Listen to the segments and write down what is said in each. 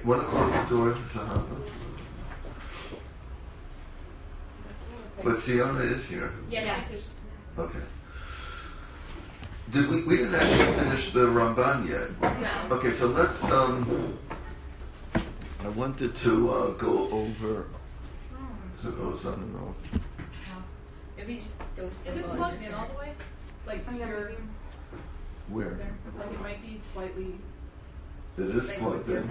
want to close the door? But Siona is here. Yes. Okay. We didn't actually finish the Ramban yet. No. Okay, so let's I wanted to go over. So it goes on and on. If we just go to Is it plugged in all the way? Like your Where? there? Like it might be slightly. It is plugged in.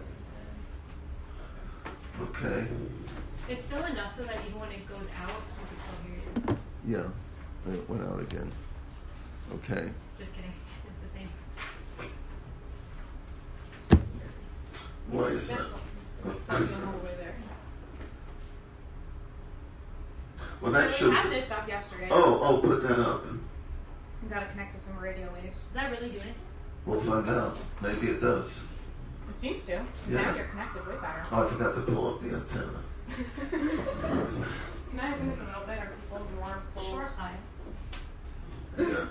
Okay. It's still enough so that even when it goes out, you can still hear it. Yeah. And it went out again. Okay. Just kidding. It's the same. Why is that? Plugged in all the way there. Well, that We should. had this up yesterday. Oh, put that up. We gotta connect to some radio waves. Does that really do anything? We'll find out. Maybe it does. It seems to. Yeah. Now you're connected way better. Oh, I forgot to pull up the antenna. Can I have this a little bit? Are people more close? Short eye. Yeah.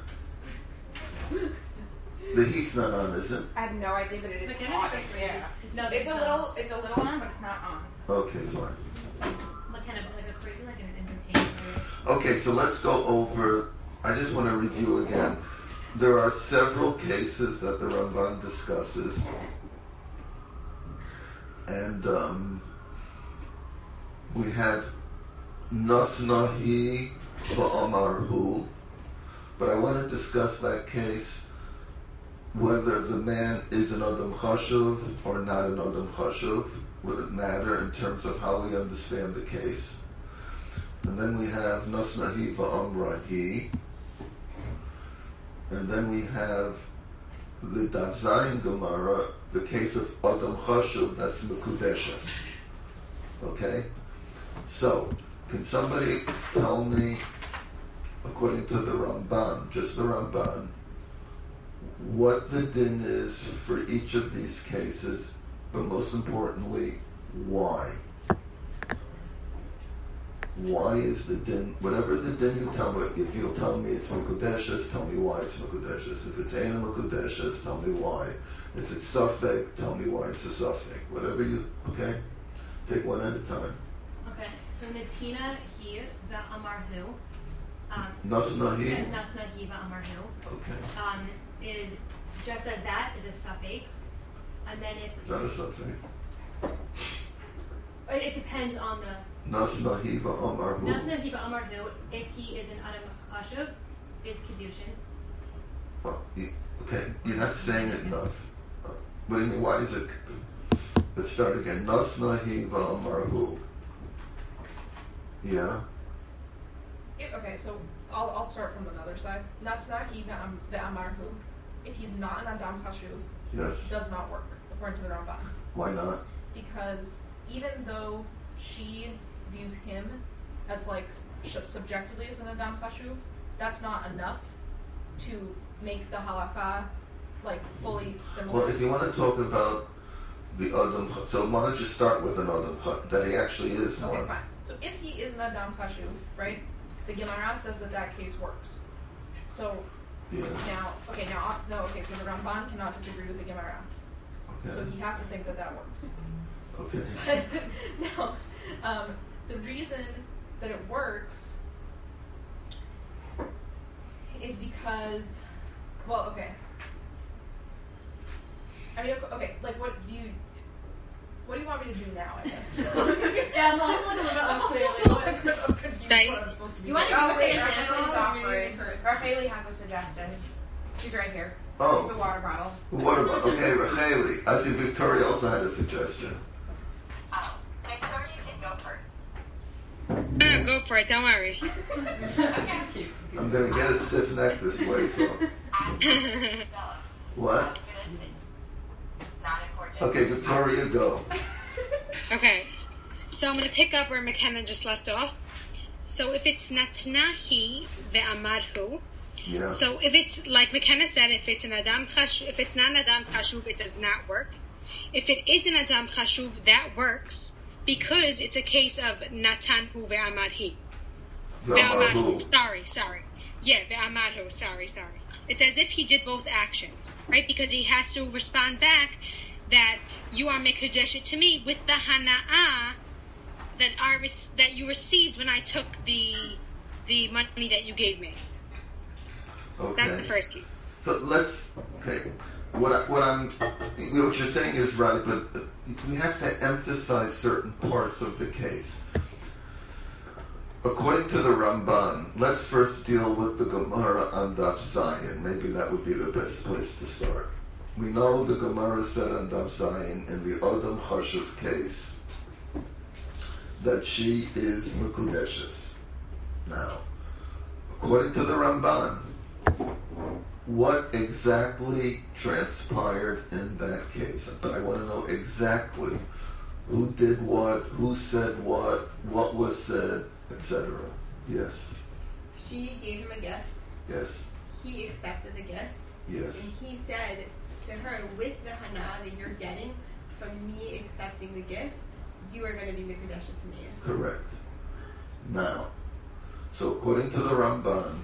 The heat's not on, is it? I have no idea, but it is Like, hot. it's like- Yeah. No, It's a little on, but it's not on. Okay, fine. Like kind of like a crazy, like an entertainment. Okay, so let's go over. I just want to review again. There are several cases that the Ramban discusses, and we have Nasnahi va'amarhu, but I want to discuss that case whether the man is an Adam Chashuv or not an Adam Chashuv. Would it matter in terms of how we understand the case? And then we have Nasnahi va'amrahi. And then we have the Daf Zayin Gemara, the case of Adam Chashuv, that's Mekudeshes. Okay? So, can somebody tell me, according to the Ramban, just the Ramban, what the din is for each of these cases, but most importantly, why? Why is the din, whatever the din you tell me, if you'll tell me it's Mekudeshes, tell me why it's Mekudeshes. If it's Eina Mekudeshes, tell me why. If it's Safek, tell me why it's a Safek. Whatever you, okay? Take one at a time. Okay, so Natina here, the Amarhu. Nasnahi? Nasnahi va'amarhu. Okay. Is just as that is a suffix, and then Is that a Safek? it depends on the Nasnahi va'amarhu. Nasnahi va'amarhu. If he is an Adam Chashuv, is Kedushin. Well, okay, you're not saying it enough. What do you mean? Why is it? Let's start again. Nasnahi va'amarhu. Yeah. Okay, so I'll start from another side. Natsnaki ve'amarhu. If he's not an Adam Chashuv, Yes. does not work according to the Ramban. Why not? Because even though she views him as like subjectively as an Adam Chashuv, that's not enough to make the halacha like fully similar. Well, if you want to talk about the Adam, so why don't you start with an Adam that he actually is Okay, one? fine. So if he is an Adam Chashuv, right, the Gemara says that case works. So Yes. so the Ramban cannot disagree with the Gemara. So Okay. he has to think that works. Okay. Now, the reason that it works is because, well, okay. I mean, okay, like what do you want me to do now, I guess? Yeah, I'm also like a little unclear. I'm confused what I'm supposed to be You want to doing. do Okay, it? Rachel's offering. Racheli has a suggestion. She's right here. Oh. She's the water bottle. What about, okay, Racheli. I see Victoria also had a suggestion. Victoria can go first. Go for it, don't worry. I'm going to get a stiff neck this way, so. What? Not important. Okay, Victoria, go. Okay, so I'm going to pick up where McKenna just left off. So if it's Natnahi ve'amarhu, Yeah. so if it's, like McKenna said, if it's not an Adam Chashuv, it does not work. If it is an Adam Chashuv, that works, because it's a case of Natanhu ve'amarhi. V'amarhu. Sorry. Yeah, ve'amarhu, sorry. It's as if he did both actions, right? Because he has to respond back that you are mekudeshet to me with the hana'ah that you received when I took the money that you gave me. Okay. That's the first key. So what you're saying is right, but we have to emphasize certain parts of the case. According to the Ramban, let's first deal with the Gemara on Daf Zayin. Maybe that would be the best place to start. We know the Gemara said on Daf Zayin in the Odom Chashuv case that she is Mekudeshes. Now, according to the Ramban, what exactly transpired in that case? But I want to know exactly who did what, who said what was said, etc. Yes. She gave him a gift. Yes. He accepted the gift. Yes. And he said to her, with the hana that you're getting from me accepting the gift, you are going to be Mikudesha to me. Correct. Now, so according to the Ramban,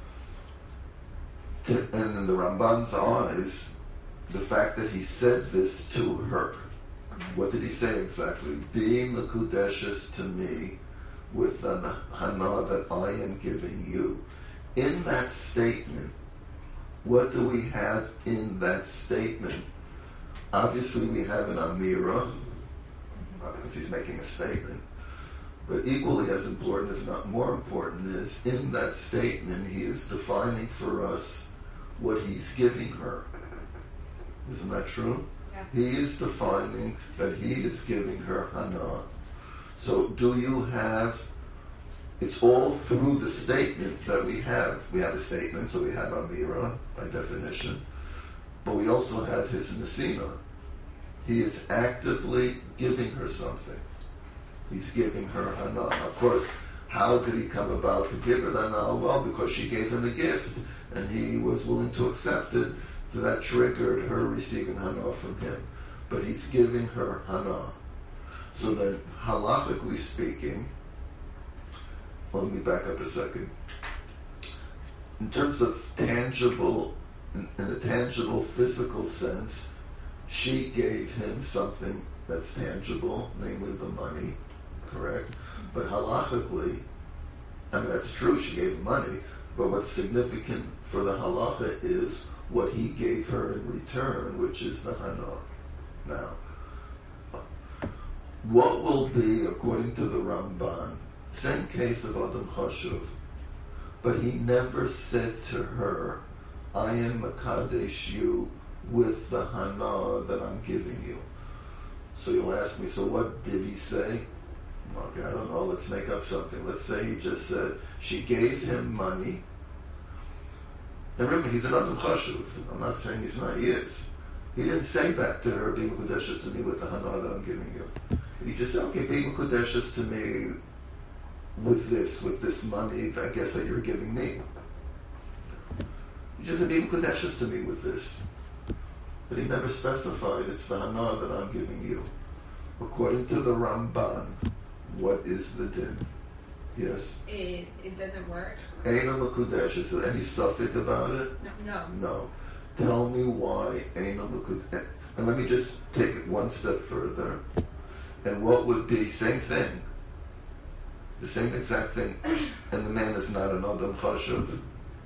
and in the Ramban's eyes, the fact that he said this to her, what did he say exactly? Be Mekudeshes to me with the hana that I am giving you. In that statement, what do we have in that statement? Obviously, we have an amira, because he's making a statement. But equally as important, if not more important, is in that statement, he is defining for us what he's giving her. Isn't that true? Yes. He is defining that he is giving her hana. So do you have, it's all through the statement that we have. We have a statement, so we have amira by definition. But we also have his nesina. He is actively giving her something. He's giving her hana. Of course, how did he come about to give her the hana? Well, because she gave him a gift, and he was willing to accept it, so that triggered her receiving hana from him. But he's giving her hana. So then, halachically speaking, let me back up a second. In terms of tangible, in a tangible physical sense, she gave him something that's tangible, namely the money, correct? But halachically, I mean that's true, she gave him money, but what's significant for the halacha is what he gave her in return, which is the hana. Now, what will be, according to the Ramban, same case of Adam Chashuv, but he never said to her, I am Makadesh you with the hana that I'm giving you. So you'll ask me, so what did he say? Okay, I don't know, let's make up something. Let's say he just said, she gave him money. And remember, he's an Adam Chashuv. I'm not saying he's not, he is. He didn't say back to her, be Mekudeshes to me with the hana that I'm giving you. He just said, okay, be Mekudeshes to me with this money, I guess, that you're giving me. He just said, be Mekudeshes to me with this. But he never specified, it's the hana that I'm giving you. According to the Ramban, what is the din? Yes? It doesn't work. Eina Mekudesh. Is there any suffix about it? No. No. Tell me why Eina Mekudesh. And let me just take it one step further. And what would be, same thing, the same exact thing, and the man is not an Adam Chashuv.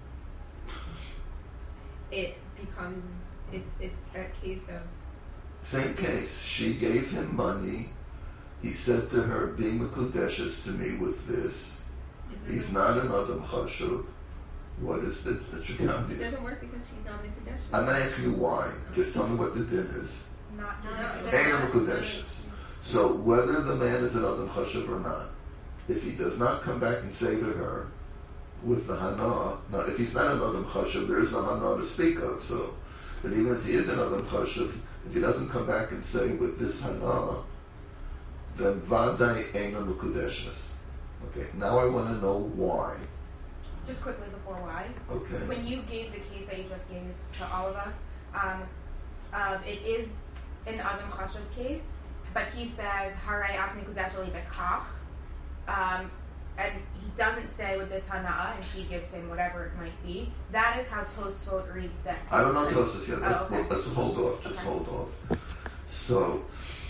It becomes, it's a case of... Same case. She gave him money. He said to her, be Mekudeshes to me with this. He's not an Adam Chashuv. What is this? It doesn't work because she's not Mikudesha. I'm not asking you why. Just tell me what the din is. Not Eina Mekudeshes. So whether the man is an Adam Chashuv or not, if he does not come back and say to her with the hana, now if he's not an Adam Chashuv, there is no hana to speak of. So, but even if he is an Adam Chashuv, if he doesn't come back and say with this hana, then Vadai Eina Mekudeshes. Okay, now I want to know why. Just quickly before why. Okay. When you gave the case that you just gave to all of us, it is an Adam Chashuv case, but he says, Haray Atmi Kuzeshali Bekach, and he doesn't say with this Hana'a, and she gives him whatever it might be. That is how Tosfot reads that case. I don't know Tosfos yet. Oh, okay. Let's hold off. Just Okay. hold off. So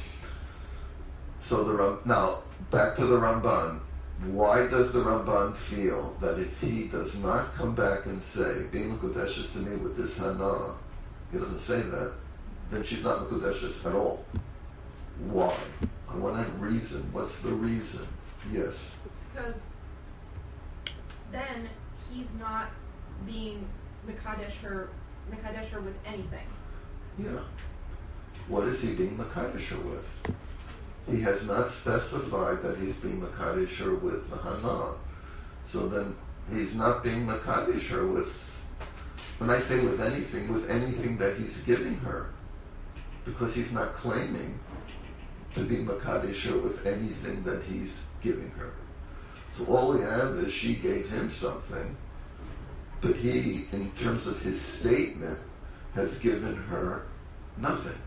now back to the Ramban. Why does the Ramban feel that if he does not come back and say, "Be mekudeshes to me with this hana," he doesn't say that, then she's not mekudeshes at all? Why? I want a reason. What's the reason? Yes. Because then he's not being mekadesh her with anything. Yeah. What is he being mekadesh her with? He has not specified that he's being mekadesh her with the hana. So then he's not being mekadesh her with, when I say with anything that he's giving her, because he's not claiming to be mekadesh her with anything that he's giving her. So all we have is she gave him something, but he, in terms of his statement, has given her nothing.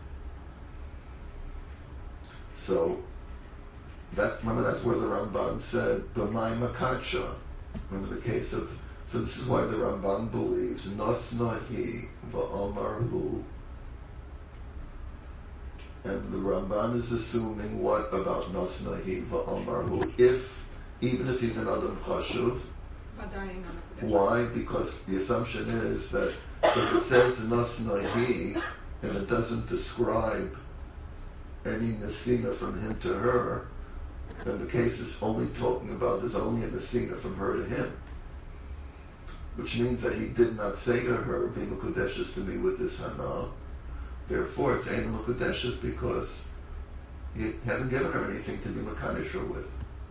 So remember that's where the Ramban said, "B'may makadsha." Remember the case of, so this is why the Ramban believes, "Nosna hi va'amar hu." And the Ramban is assuming what about Nosna hi va'amar hu? Even if he's an Adam Chashuv. Why? Because the assumption is that if it says Nosna hi and it doesn't describe any nesina from him to her, then the case is only talking about, there's only a nesina from her to him. Which means that he did not say to her, "Be mekudeshes to me with this hana." Therefore, it's Ein mekudeshes because he hasn't given her anything to be mekadesh her with.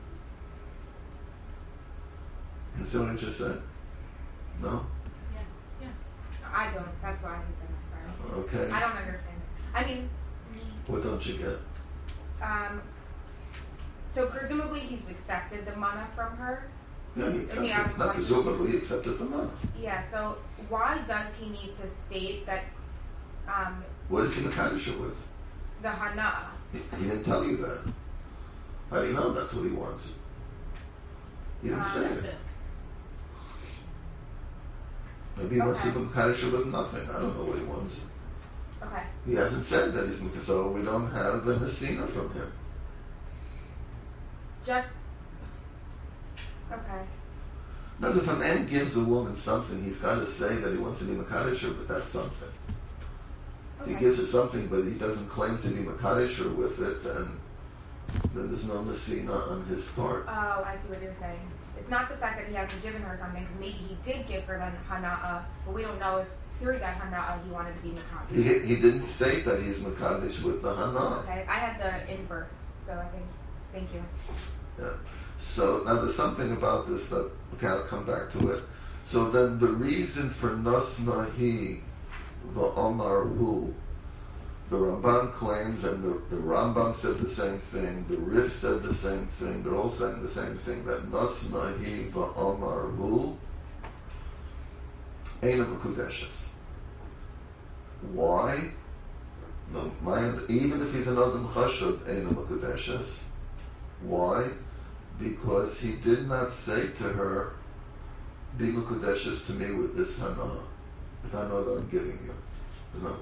You see what I just said? No? Yeah. I don't. That's why he said that. Sorry. Okay. I don't understand it. I mean, What don't you get? so presumably he's accepted the mana from her. Yeah, he accepted, not presumably, he accepted the money. Yeah, so why does he need to state that What is he mekadesh her with? the hana? He didn't tell you that. How do you know that's what he wants? He didn't say That's it. it. Maybe he wants to Okay. be mekadesh her with nothing. I don't know what he wants. Okay. He hasn't said that he's mekadesh, so we don't have a nesina from him. Just okay. Now, if a man gives a woman something, he's got to say that he wants to be mekadesh her, but that's something. If he Okay. gives her something, but he doesn't claim to be mekadesh her with it, then there's no nesina on his part. Oh, I see what you're saying. It's not the fact that he hasn't given her something, because maybe he did give her the hana'a, but we don't know if through that hana'a he wanted to be mekadesh. He didn't state that he's mekadesh with the hana. Okay, I had the inverse, so I think. Thank you. Yeah. So now there's something about this that, okay, I'll come back to it. So then the reason for Nosnahi va'omar hu, the Ramban claims, and the Rambam said the same thing, the Rif said the same thing, they're all saying the same thing, that Nosnahi va'omar hu Eina Mekudeshes. Why? No, even if he's an Adam Chashuv, Eina Mekudeshes. Why? Because he did not say to her, "Be mekudeshes to me with this hana, the hana that I'm giving you." No.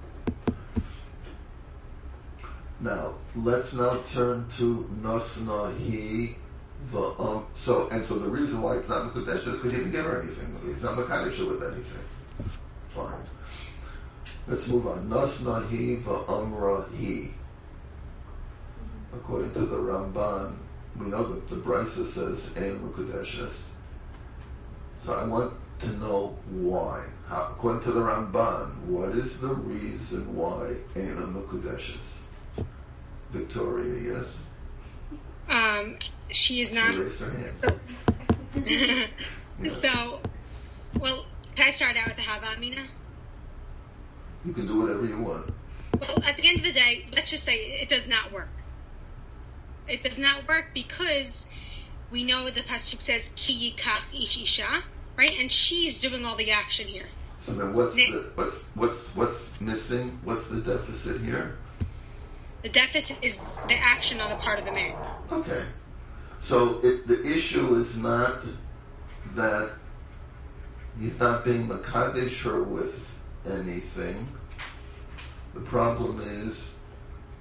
Now let's now turn to Nosnahi va'am. So the reason why it's not mekudeshes is because he didn't give her anything. He's not mekadesh with anything. Fine. Let's move on. Nosnahi va'amrahi. According to the Ramban, we know that the Brisa says Ein Mekudeshes. So I want to know why. According to the Ramban, what is the reason why Ein Mekudeshes? Victoria, yes? She is not. She raised her hand. Yeah. So, well, can I start out with the Hava Amina? You can do whatever you want. Well, at the end of the day, let's just say it does not work. It does not work because we know the pasuk says ki yikach ish isha, right? And she's doing all the action here. So then what's missing? What's the deficit here? The deficit is the action on the part of the man. Okay. So the issue is not that he's not being mekadesh her with anything. The problem is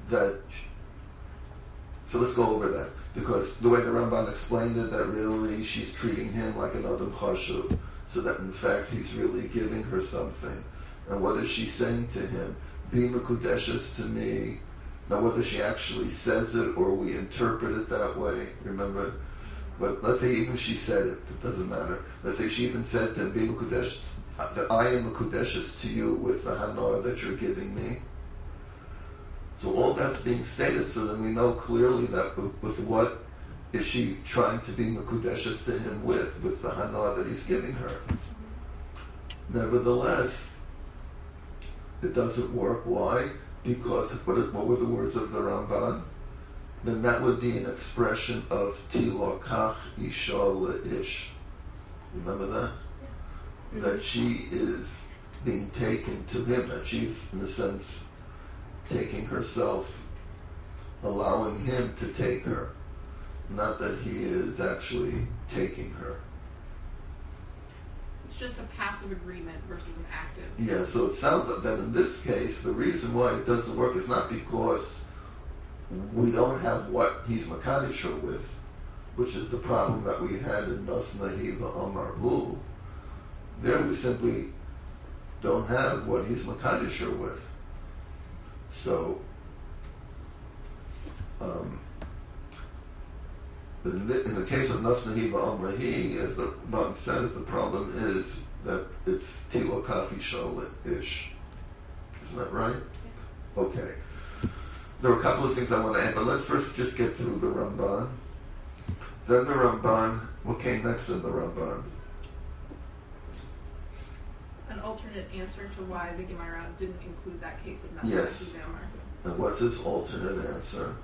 that. So let's go over that, because the way the Ramban explained it, that really she's treating him like an Adam Chashuv, so that in fact he's really giving her something. And what is she saying to him? Be Mekudeshes to me. Now whether she actually says it or we interpret it that way, remember? But let's say even she said it doesn't matter. Let's say she even said to him, Be Mekudeshes, that I am Mekudeshes to you with the Hanoah that you're giving me. So all that's being stated, so then we know clearly that with what is she trying to be Mekudeshes to him with the Hanoah that he's giving her. Nevertheless, it doesn't work. Why? Because, what were the words of the Ramban? Then that would be an expression of Tilokach Isha Le'ish. Remember that? Yeah. That she is being taken to him, that she's, in a sense, taking herself, allowing him to take her. Not that he is actually taking her. It's just a passive agreement versus an active. Yeah, so it sounds like that in this case, the reason why it doesn't work is not because we don't have what he's Makadish her with, which is the problem that we had in Nasnahi V'Amar Hu. There we simply don't have what he's Makadish her with. So, in the case of Nasnahi V'Amrahi, as the Ban says, the problem is that it's Tilokach Isha Ish. Isn't that right? Yeah. Okay. There are a couple of things I want to add, but let's first just get through the Ramban. Then the Ramban, what came next in the Ramban? An alternate answer to why the Gemara didn't include that case of Nasnahi Yes. V'Amar. And what's his alternate answer?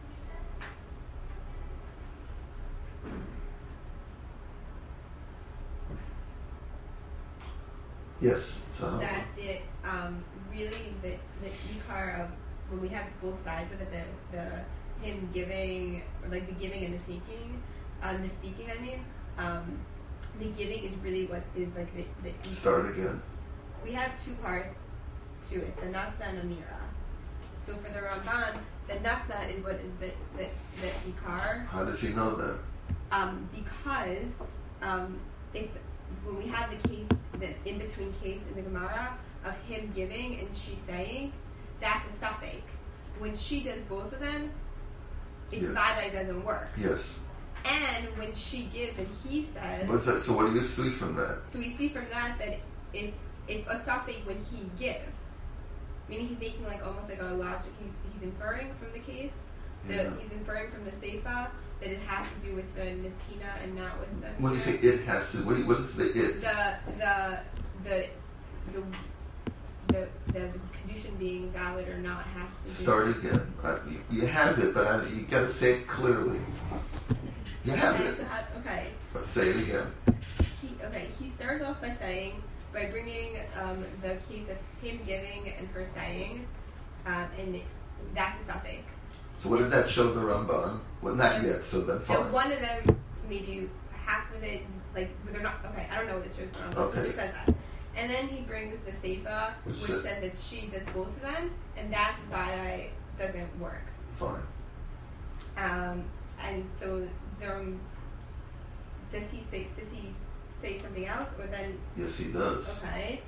Yes. So that it really the ikar of when we have both sides of it, the him giving, or like the giving and the taking, the speaking. I mean, the giving is really what is like the ikar. Start again. We have two parts to it: the nasna and the mira. So for the Ramban, the nasna is what is the ikar. How does he know that? Because it's when we have the case, the in between case in the Gemara of him giving and she saying, that's a suffix. When she does both of them, it's vadai doesn't work. Yes. And when she gives and he says, What's that? So what do you see from that? So we see from that it's a suffix when he gives, meaning he's making like almost like a logic. He's inferring from the case. He's inferring from the seifa that it has to do with the natina and not with the. When you say it has to, what is the it? The condition being valid or not has to do. Start again. You have it, but you got to say it clearly. You have it. Okay. But say it again. He starts off by saying, by bringing the case of him giving and her saying, and that's a suffix. So what did that show the Ramban? Well, not yet, so then fine. And one of them, maybe half of it, like, they're not, I don't know what it shows the Ramban, but it just says that. And then he brings the Seifa, which says that she does both of them, and that's why it doesn't work. Fine. And so, does he say something else, or then? Yes, he does. Okay.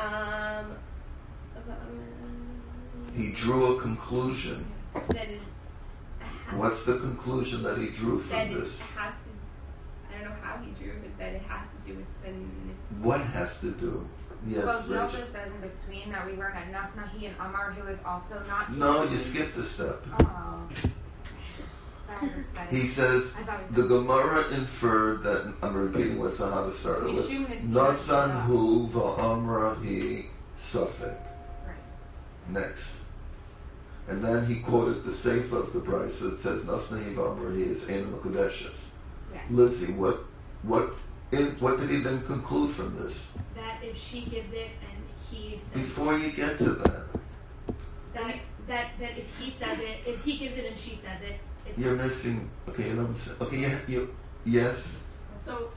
He drew a conclusion. Then what's the conclusion that he drew from that this? It has to, I don't know how he drew, but that it has to do with the. What has to do? Yes, well, he Rachel. also says in between that we learn that Nasnahi and Amar, who is also not. No, you skipped a step. Oh. That was exciting. He says the Gemara inferred that, I'm repeating what Sahaba started with, Nasan hu va'amrahi safek. Right. Next. And then he quoted the Seifa of the Brisa that says Nasnahi va'amrahi is Ein Mekudeshes. Yes. Lizzie, what did he then conclude from this? That if she gives it and he says Before you get to that, that if he says it, if he gives it and she says it, it's you're missing. Okay, you know what I'm saying. Okay, you yes. So,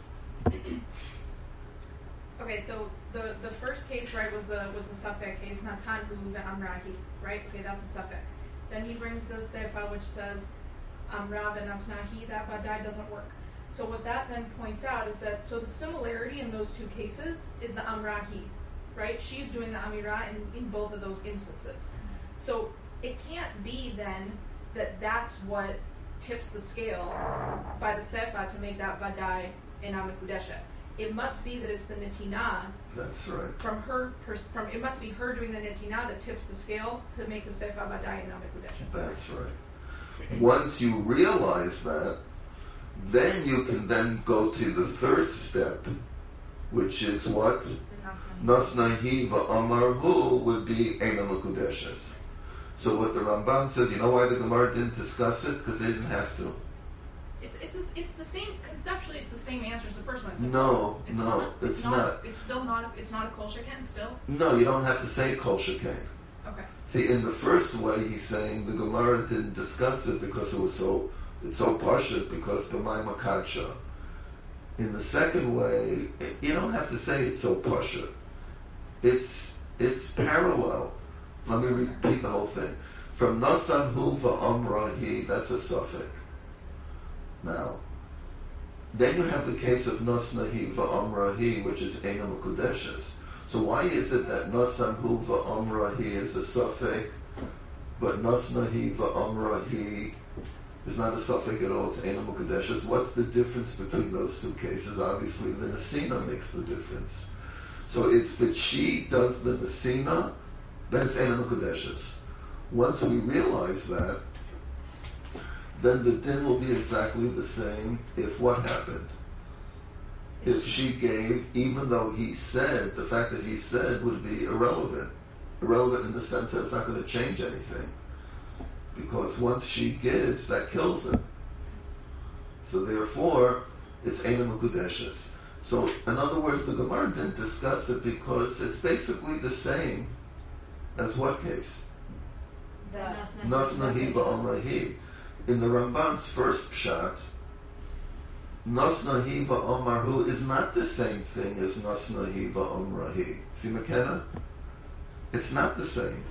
okay, so the first case, right, was the Safek case, Natanhu ve'amrahi, right? Okay, that's a Safek. Then he brings the Seifa, which says Amra v'natnahi, that vadai doesn't work. So what that then points out is that, so the similarity in those two cases is the Amrahi, right? She's doing the Amira in both of those instances. So it can't be then that that's what tips the scale by the Seifa to make that vadai in Amikudesha. It must be that it's the Nitina. That's right. From her, it must be her doing the Nitina that tips the scale to make the Seifa vadai in Amikudesha. That's right. Once you realize that, then you can then go to the third step, which is what? Nasnahi va'amarhu would be Eina Mekudeshes. So what the Ramban says, you know why the Gemara didn't discuss it? Because they didn't have to. It's the same, conceptually it's the same answer as the first one. It's not. It's still not, it's not a kol sheken still? No, you don't have to say kol sheken. Okay. See, in the first way, he's saying the Gemara didn't discuss it because it's so pashut, because b'may makadsha. In the second way, you don't have to say it's so pashut. It's parallel. Let me repeat the whole thing. From Nasan hu va'amrahi, that's a suffix. Now, then you have the case of Nasnahi va'amrahi, which is Eina Mekudeshes. So why is it that Nasan hu va'amrahi is a suffix, but Nasnahi va'amrahi is not a suffix at all, it's Eina Mekudeshes? What's the difference between those two cases? Obviously, the Nesina makes the difference. So if she does the Nesina, then it's Eina Mekudeshes. Once we realize that, then the din will be exactly the same if what happened? If she gave, even though he said, the fact that he said would be irrelevant. Irrelevant in the sense that it's not going to change anything. Because once she gives, that kills him. So therefore, it's Eina Mekudeshes. So in other words, the Gemara didn't discuss it because it's basically the same as what case? Nasnahi va'amrahi. In the Ramban's first pshat, Nasnahi va'amarhu is not the same thing as Nasnahi va'amrahi. See McKenna? It's not the same.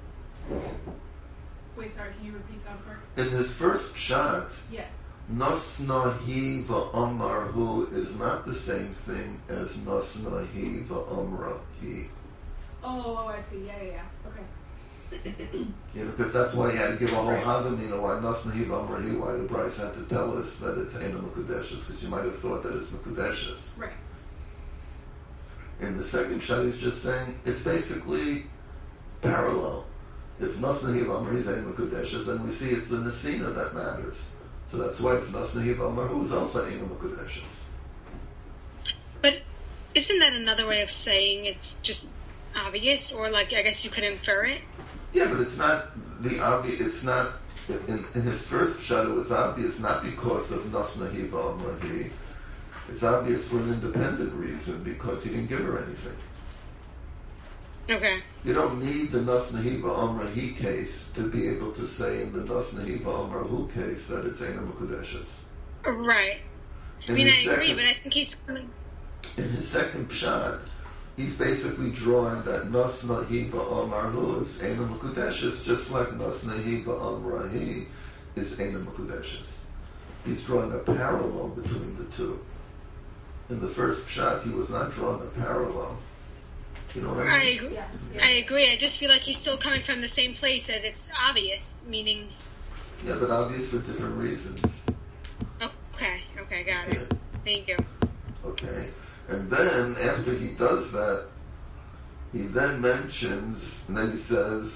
Wait, sorry, can you repeat that part? In his first pshat, Yeah. Nasnahi va'amarhu is not the same thing as Nasnahi va'amrahi. Oh, I see. Yeah. Okay. Because that's why he had to give a whole Havamina, why Nasnahi va'amrahi, why the Bryce had to tell us that it's Eina Mekudeshes, because you might have thought that it's Mekudeshes. Right. In the second shot, he's just saying it's basically parallel. If Nasnahi va'amrahi is Eina Mekudeshes, then we see it's the Nesina that matters. So that's why if Nasnahi va'amrahu is also Eina Mekudeshes. But isn't that another way of saying it's just obvious, or like I guess you could infer it? Yeah, but it's not the obvious. It's not in his first shot. It was obvious not because of Nasnahi va'amrahi. It's obvious for an independent reason because he didn't give her anything. Okay. You don't need the Nasnahi va'amrahi case to be able to say in the Nasnahi va'amrahu case that it's Eina Mekudeshes. Right. I mean, I agree, but I think he's... In his second pshat, he's basically drawing that Nasnahi va'amarhu is Eina Mekudeshes, just like Nasnahi va'amrahi is Eina Mekudeshes. He's drawing a parallel between the two. In the first pshat, he was not drawing a parallel. You know what I mean? agree. I agree. I just feel like he's still coming from the same place as it's obvious, meaning... Yeah, but obvious for different reasons. Okay, got it. Thank you. Okay. And then, after he does that, he then mentions, and then he says,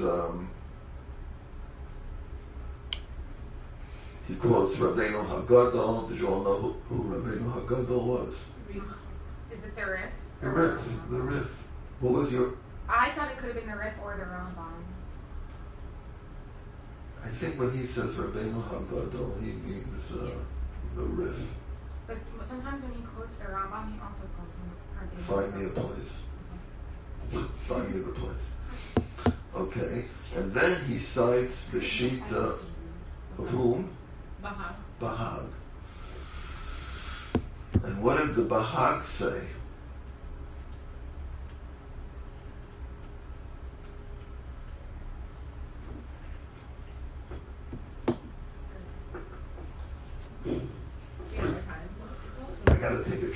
he quotes Rabbeinu Hagadol. Did you all know who Rabbeinu Hagadol was? Is it the Rif? The Rif. What was your... I thought it could have been the Rif or the Rambam. I think when he says Rabbeinu Hagadol, he means the Rif. But sometimes when he quotes the Rambam, he also quotes him. Find me a place. Find me the place. Okay. And then he cites the Shita of whom? Bahag. And what did the Bahag say?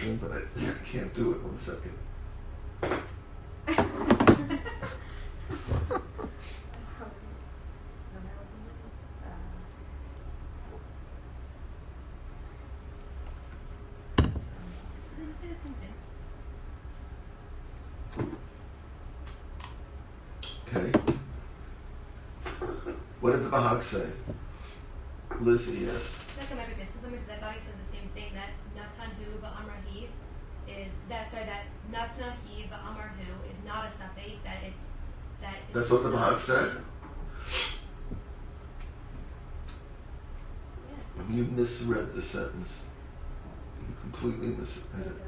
version, but I can't do it. 1 second. Did you say the same thing? Okay. What did the Bahag say? Lizzie, yes. Like I might be missing something because I thought he said the same thing, that Natanhu Ba'amrahi is that Natnahi Ba'amarhu is not a suffix, that it's That's what the Bahag said? Yeah. You misread the sentence. You completely misread it.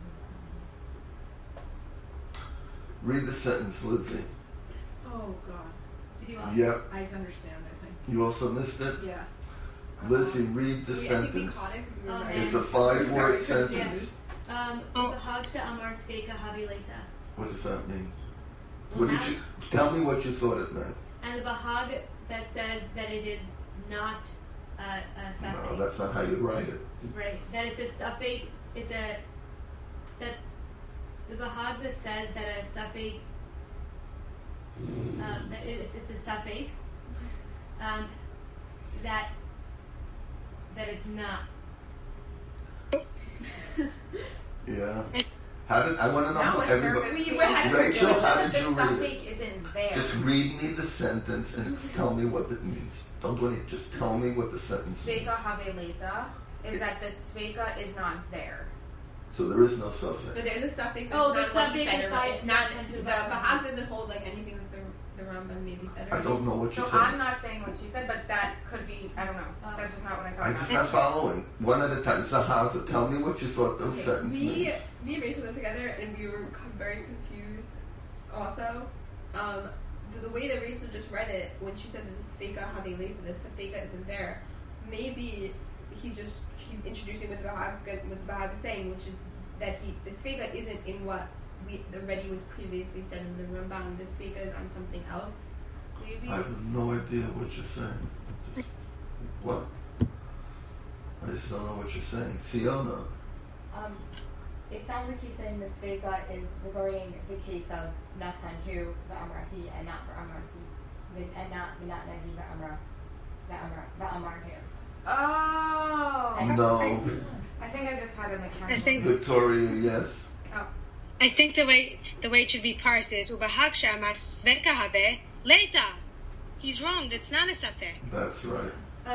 Read the sentence, Lizzie. Oh God. Did you also? Yep. I understand. I think. You also missed it? Yeah. Lizzie, read the I think we sentence. caught it 'cause we were Oh, right. It's a 5-word Very sentence. confused. Bahag Amar Sveka Havileta. What does that mean? What did you tell me what you thought it meant? And the Bahag that says that it is not a suffix. No, that's not how you write it. Right. That it's a suffix. That the Bahag that says that a suffix. That it's a suffix. That it's not. Yeah. How did I want to know Now how with everybody? nervous We had to Rachel, go. how the did you read suffix it? isn't there. Just read me the sentence and tell me what it means. Don't do anything. Just tell me what the sentence means. Sveka Haveleta is that the Sveka is not there. So there is no suffix. But there's a suffix. Oh, the that's not what he suffix said, is or by it's not. attention The by- Bahag doesn't hold like anything that the Rambam maybe said. I don't know what So you I'm said. not saying what she said, but that could be, I don't know. That's just not what I thought. I'm just not following. One at a time. Zahava, tell me what you thought those sentences means. Me and Rachel went together and we were very confused. Also, the way that Rachel just read it when she said that the Sveka Havilesa, the Sveka isn't there. Maybe he's introducing what the Bahag is saying, which is that the Sveka isn't in what already was previously said in the Ramban. The Sveka is on something else. Maybe. I have no idea what you're saying. Just, what? I just don't know what you're saying. Siona. It sounds like he's saying the Sveka is regarding the case of Natanhu Ba'amrahi and not Ba'amrahi, and not Nahi Ba'amrahu. Oh! No. I think I just had a mechanical. I think Victoria, yes. I think the way it should be parsed is Ubahag Shamar Sverka Have Leta. He's wrong. That's not a suffix. That's right.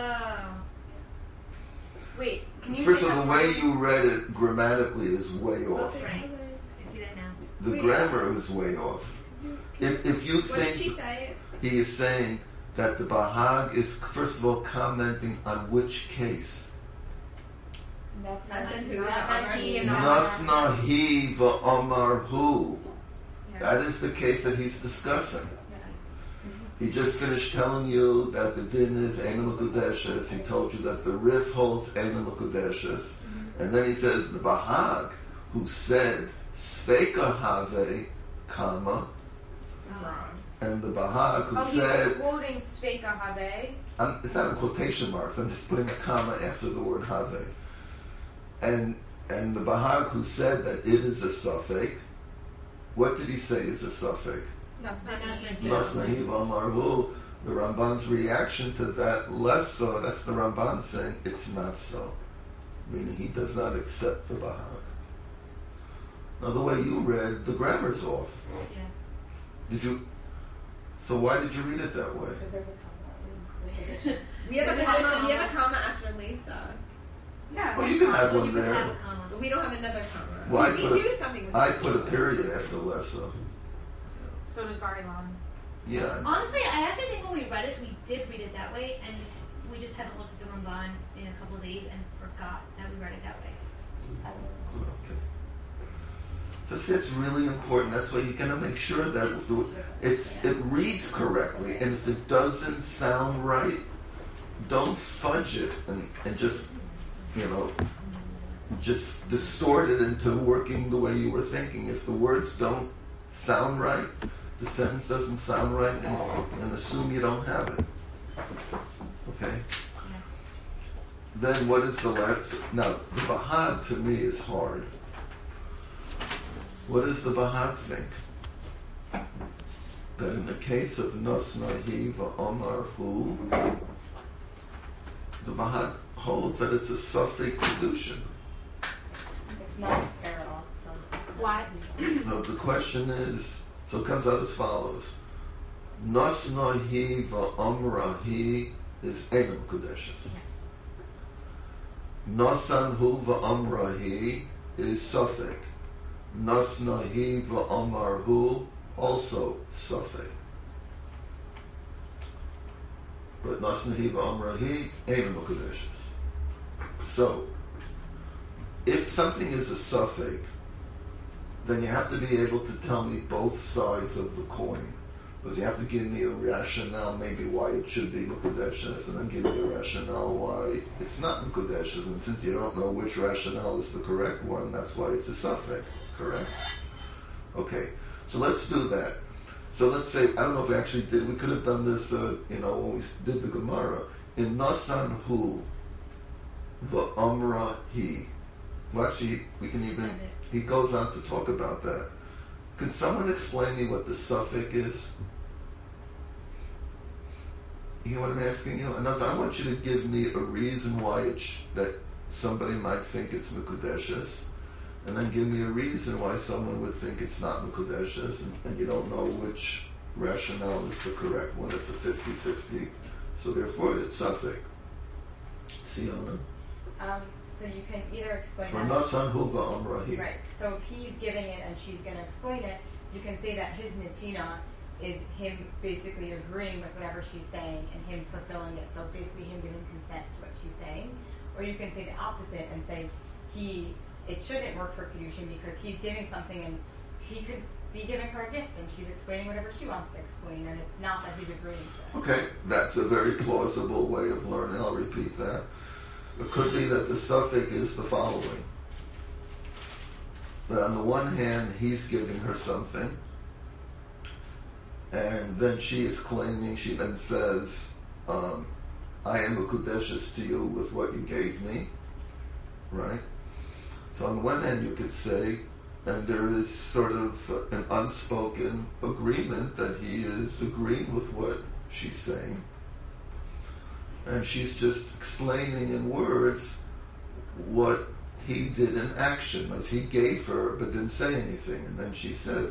Wait, can you First say of all, that the way more? you read it grammatically is way off. Right. I see that now. The grammar is way off. If you What did she think say? he is saying that the Bahag is, first of all, commenting on which case? Natanhu Natanhi and Nasnahi va'amarhu. Yeah. That is the case that he's discussing. Yes. He just finished telling you that the din is Eina Mekudeshes. He told you that the Rif holds Eina Mekudeshes. And then he says the Bahag, who said Sveka Have, comma, Wrong. and the Bahag who Oh, he's said, quoting Sveka Have. it's not in quotation marks, I'm just putting a comma after the word Have. And the Bahag who said that it is a suffix, what did he say is a suffix? Nasnahi v'amarhu. The Ramban's reaction to that, less so, that's the Ramban saying it's not so. Meaning he does not accept the Bahag. Now the way you read, the grammar's off. Yeah. So why did you read it that way? Because there's a comma. There's addition. We have a There's comma. additional- We have a comma after Lisa, Yeah. Well, you can have Well, one you could have there. a comma. but we don't have another comma. Well, we knew something was I put a period after lessa. So does Barilan. Yeah. Honestly, I actually think when we read it, we did read it that way, and we just haven't looked at the Ramban in a couple of days and forgot that we read it that way. Okay. So that's really important. That's why you're going to make sure that it reads correctly. And if it doesn't sound right, don't fudge it and just, just distort it into working the way you were thinking. If the words don't sound right, the sentence doesn't sound right, and assume you don't have it. Okay? Then what is the last? Now, the Bahag to me is hard. What does the Bahag think? That in the case of Nosnahi va'omar hu, the Bahag holds that it's a Safek Kedushin. It's not parallel. Why? No, the question is, so it comes out as follows. Nosnahi va'omrahi is Einam Kudeshes. Nosanhu va'omrahi is Safek. Nosnahi va'omarhu also Safek. But Nasnahi va'amrahi ain't Mukadeshes. So, if something is a suffix, then you have to be able to tell me both sides of the coin. But you have to give me a rationale, maybe why it should be Mukadeshes, and then give me a rationale why it's not Mukadeshes. And since you don't know which rationale is the correct one, that's why it's a suffix, correct? Okay, so let's do that. So let's say, I don't know if we actually did, we could have done this, when we did the Gemara. In Nasan Hu, Va'amra Hi. Well, actually, we can even, he goes on to talk about that. Can someone explain me what the suffix is? You know what I'm asking you? And I want you to give me a reason why that somebody might think it's Mekudeshes, and then give me a reason why someone would think it's not Mekudeshes, and you don't know which rationale is the correct one. It's a 50-50. So therefore, it's suffix. Siona. So you can either explain For that. Nasan Hu Va'amrahi. Right. So if he's giving it and she's going to explain it, you can say that his nitina is him basically agreeing with whatever she's saying and him fulfilling it. So basically him giving consent to what she's saying. Or you can say the opposite and say it shouldn't work for Kedushin because he's giving something and he could be giving her a gift and she's explaining whatever she wants to explain, and it's not that he's agreeing to it. Okay, that's a very plausible way of learning. I'll repeat that. It could be that the suffix is the following. That on the one hand, he's giving her something, and then she is claiming, she then says, I am a Kudeshes to you with what you gave me, right? So on one hand you could say, and there is sort of an unspoken agreement that he is agreeing with what she's saying, and she's just explaining in words what he did in action, as he gave her but didn't say anything, and then she says,